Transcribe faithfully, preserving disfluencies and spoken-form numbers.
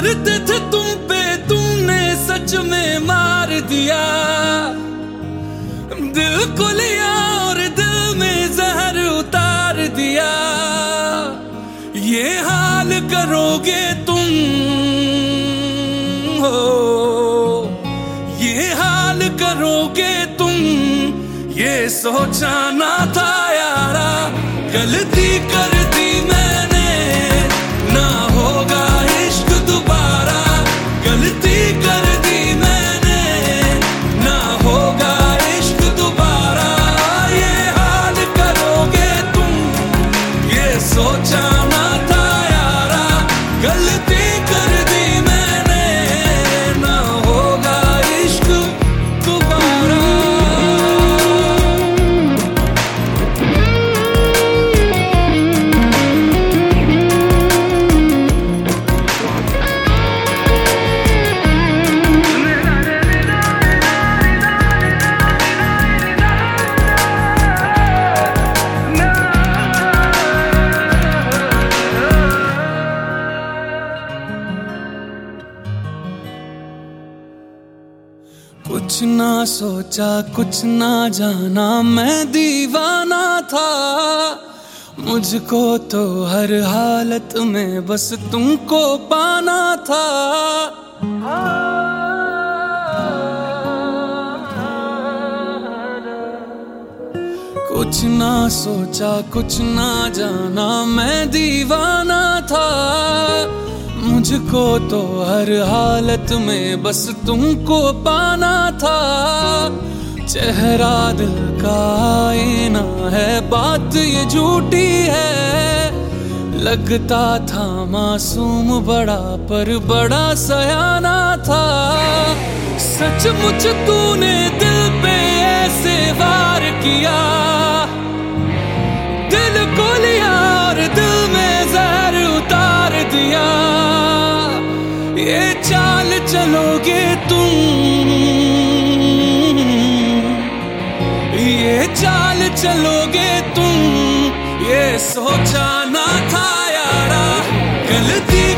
मरते थे तुम पे, तुमने सच में मार दिया। दिल को लिया और दिल में जहर उतार दिया। ये हाल करोगे तुम, हो ये हाल करोगे तुम, ये सोचा ना था यारा। गलती कर दी मैंने, ना होगा इश्क दोबारा। गलती कर दी मैंने, ना होगा इश्क दोबारा। ये हाल करोगे तुम, ये सोचा ना था यारा। गलती कर दी मैंने, ना होगा इश्क दोबारा। कुछ ना सोचा कुछ ना जाना, मैं दीवाना था। मुझको तो हर हालत में बस तुमको पाना था। कुछ ना सोचा कुछ ना जाना, मैं दीवाना था। मुझको तो हर हालत में बस तुमको पाना था। चेहरा दिल का आईना है, बात ये झूठी है। लगता था मासूम बड़ा, पर बड़ा सयाना था। सचमुच तूने दिल पे ऐसे वार किया। दिल को लिया और दिल में जहर उतार दिया। ये चाल चलोगे तुम, ये चाल चलोगे तुम, ये सोचा ना था यारा। गलती